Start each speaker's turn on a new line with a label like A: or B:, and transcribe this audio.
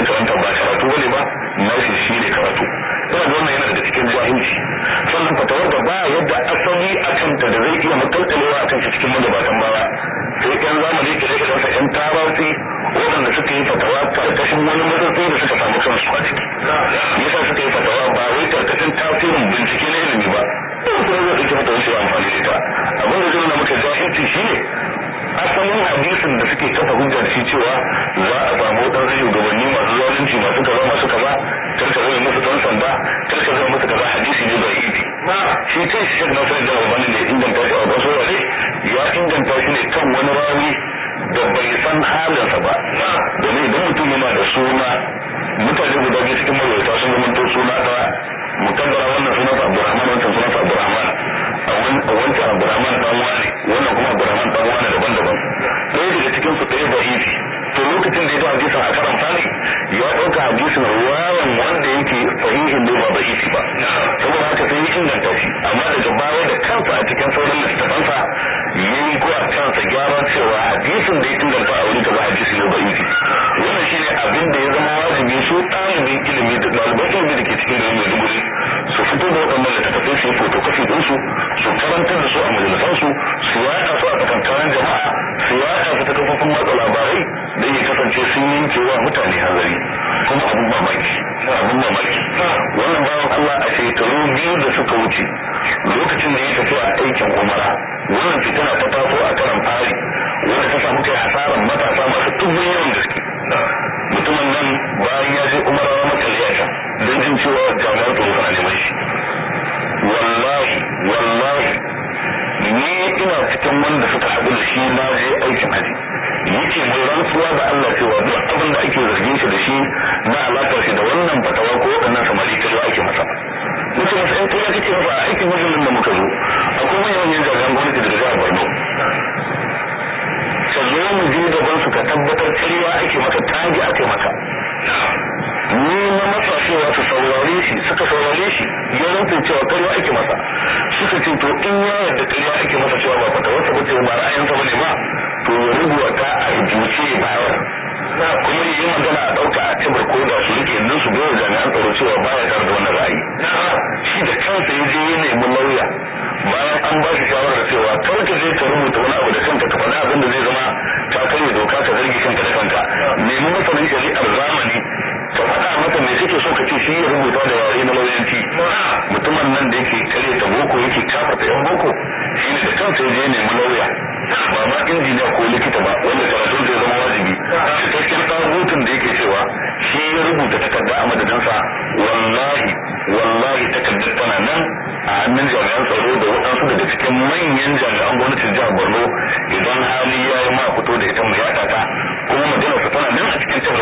A: ya karanta ba karatu bane ba nashi shi ne karatu ina ga wannan yana daga cikin jahilci sannan fatawar da ba yadda asali a kanta da zai iya makalkalewa a kanta cikin magabatan baya sai yan zamani ke rike da yan tarasi waɗanda suka yi fatawa karkashin wani matsatsi da suka samu kansu a ciki yasa suka yi fatawa ba wai karkashin tasirin bincike na ilimi ba kuma zai ɗauki fatawar shi amfani da ita abin da zai nuna maka jahilci shine asalin hadisin da suke kafa hujjar shi cewa za a samu wadansu shugabanni masu zalunci masu kaza karka zai musu dan sanda karka zai musu kaza hadisi ne bai yi shi kai shi na sai da wani ne inganta shi a wasu wale ya inganta shi ne kan wani rawi da bai san halinsa ba domin idan mutum yana da suna mutane guda biyu cikin marwaita sun zama suna ɗaya mukaddara wannan sunansa Abdurrahman wancan sunansa Abdurrahman a wancan Abdurrahman dan wani wannan kuma Abdurrahman dan wani daban-daban ɗaya daga cikin su ɗaya da'ifi to lokacin da ya ga hadisin a karan fari ya ɗauka hadisin ruwayan wanda yake sahihin ne ba da'ifi ba saboda haka sai ya inganta shi amma daga baya da kansa a cikin sauran littafansa yayi ko a kansa gyara cewa hadisin da ya inganta a wuri kaza hadisi ne da'ifi wannan shine abin da ya zama wajibi su ɗalibin ilimi da ɗaliban ilimi da ke cikin garin Maiduguri su fito da waɗannan littattafai su yi fotokofi ɗinsu su karantar da su a majalisansu su yaɗa su a tsakankanin jama'a su yaɗa su ta kafofin watsa labarai don ya kasance sun yankewa mutane hanzari kuma abin mamaki wannan bawan Allah a shekaru biyu da suka wuce lokacin da ya tafi a aikin umara wannan fitina ta taso a karan fari wanda ta samu kai hasaran matasa masu tubbin yawan gaske mutumin nan bayan ya je umara ya maka liyata don jin cewa jami'an tsaro suna neman shi wallahi ni ina cikin wanda suka haɗu da shi na je aikin haji yake mai rantsuwa da Allah cewa duk abin da ake zargin shi da shi na alaƙar shi da wannan fatawa ko waɗannan samari kai ake masa mutum masa in kai kake masa a aikin hajjin da muka zo akwai manyan jami'an gwamnati daga jihar Borno ka zo mu je gaban su ka tabbatar ƙarya ake maka tagi ake maka ni na masa cewa su saurare shi suka saurare shi ya rantsa cewa ƙarya ake masa suka ce to in ya yarda ƙarya ake masa cewa ba fatawarsa ba ce ba ra'ayinsa ba ne ba to ya rubuta a rubuce bayar kuma yi magana a ɗauka a cibar ko da su rike nan su bai jami'an tsaro cewa baya tare da wannan ra'ayi shi da kansa ya je ya nemi lauya bayan an ba shi shawarar cewa kar ka je ka rubuta wani abu da kanka ka faɗa abin da zai zama ka karya doka ka zargi kanka da kanka nemi masanin shari'ar zamani ka faɗa masa me kake so ka ce shi ya rubuta da yare na lauyanci mutumin nan da yake karya ta boko yake kafarta yan boko shi ne da kansa ya je nemi lauya ba ma injiniya ko likita ba wanda karatun zai zama wajibi cikakken tsagutun da yake cewa shi ya rubuta takarda a madadinsa wallahi takardar tana nan a hannun jami'an tsaro da waɗansu daga cikin manyan jami'an gwamnatin jihar Borno idan hali ya yi ma fito da ita mu yaɗa ta kuma majalarsa tana nan a cikin takarda